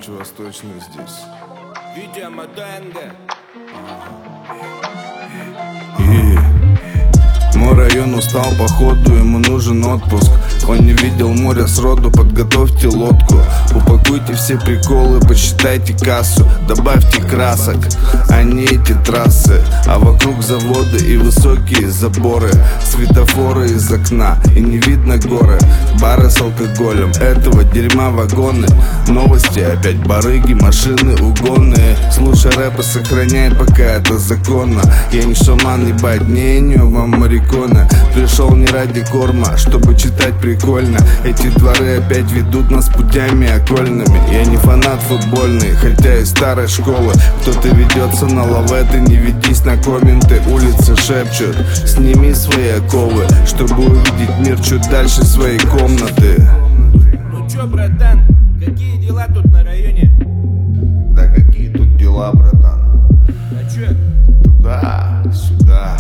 ночью восточную здесь. Витя Матенга. Мой район устал, походу, ему нужен отпуск. Он не видел моря сроду, подготовьте лодку. Упакуйте все приколы, посчитайте кассу. Добавьте красок, а не эти трассы. А вокруг заводы и высокие заборы. Светофоры из окна, и не видно горы. Бары с алкоголем, этого дерьма вагоны. Новости опять барыги, машины угонные. Слушай рэп и сохраняй, пока это законно. Я не шаман, ебать, не Эннио, вам Морриконе. Пришел не ради корма, чтобы читать прикольно. Эти дворы опять ведут нас путями окольными. Я не фанат футбольный, хотя из старой школы. Кто-то ведется на лаветы, не ведись на комменты. Улицы шепчут, сними свои оковы, чтобы увидеть мир чуть дальше своей комнаты. Ну чё, братан, какие дела тут на районе? Да какие тут дела, братан? А чё? Туда, сюда.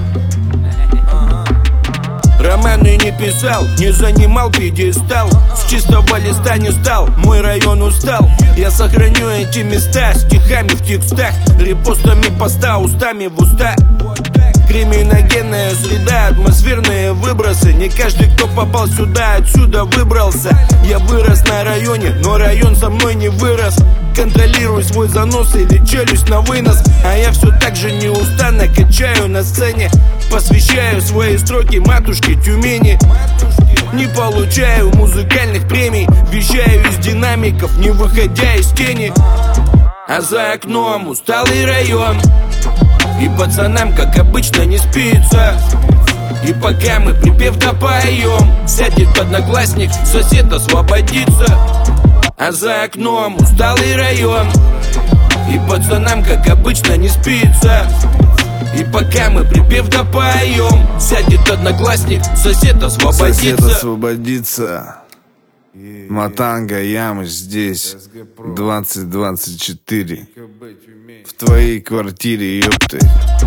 Романы не писал, не занимал пьедестал. С чистого листа не стал, мой район устал. Я сохраню эти места стихами в текстах, репостами поста, устами в уста. Криминогенная среда, атмосферные выбросы. Не каждый, кто попал сюда, отсюда выбрался. Я вырос на районе, но район со мной не вырос. Контролируй свой занос или челюсть на вынос. А я все так же неустанно качаю на сцене. Посвящаю свои строки матушке Тюмени. Не получаю музыкальных премий, вещаю из динамиков, не выходя из тени. А за окном усталый район, и пацанам, как обычно, не спится. И пока мы припев допоем, сядет одноклассник, сосед освободится. А за окном усталый район, и пацанам, как обычно, не спится. И пока мы припев допоем, сядет одноклассник, сосед освободится. Сосед освободится. Матанга, Ямыч здесь 2024. В твоей квартире, ёпты.